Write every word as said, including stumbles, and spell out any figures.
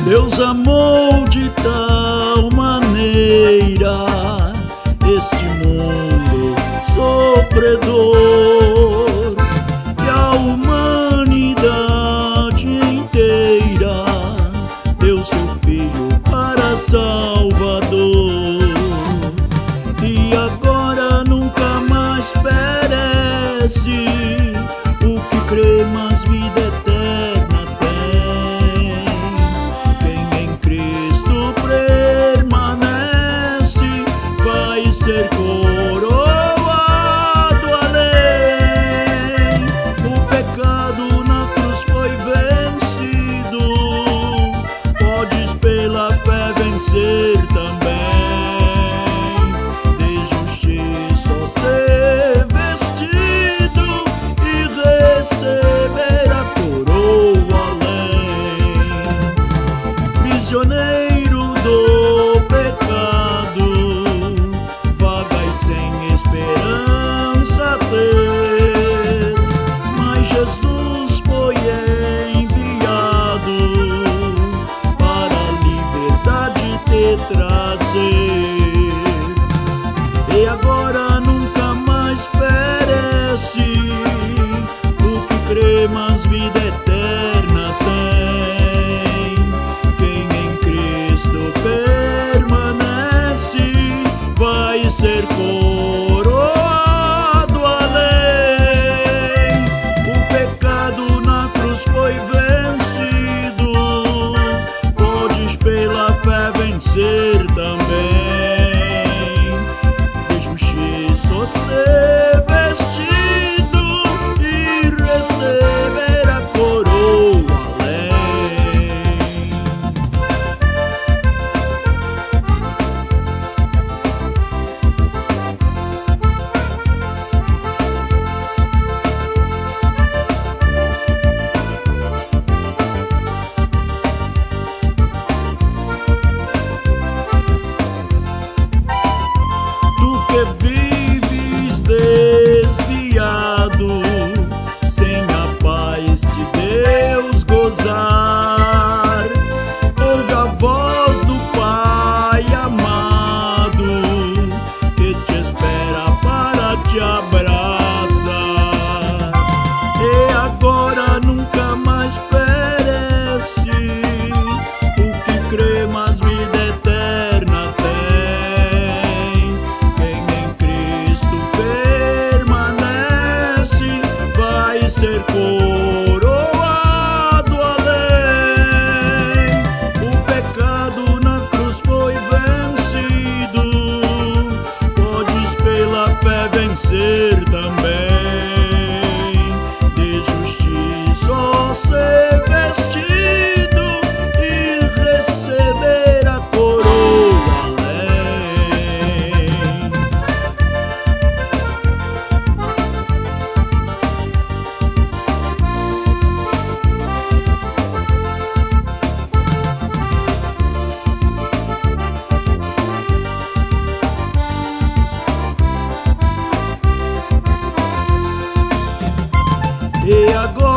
Deus amou de tal maneira este mundo sofredor, que a humanidade inteira deu seu Filho para Salvador. E agora nunca mais perece o que crê, mas vida eterna tem. Quem em Cristo permanece vai ser coroado além. O pecado na cruz foi vencido, podes pela fé vencer também. Prisioneiro do pecado, vagas sem esperança ter, mas Jesus foi enviado para a liberdade te trazer. E agora nunca mais perece o que crê, mas vida eterna tem. Ser coroado além. O pecado na cruz foi vencido, podes pela fé vencer também. De justiça ser vestido e receber a coroa além. Que vives desviado, sem a paz de Deus gozar, ouve a voz do Pai amado, que te espera para te abraçar. E agora nunca mais perece o que crê, mas vida eterna tem. Ser coroado além. O pecado na cruz foi vencido, podes pela fé vencer também. De justiça ser vestido e receber a coroa além. E agora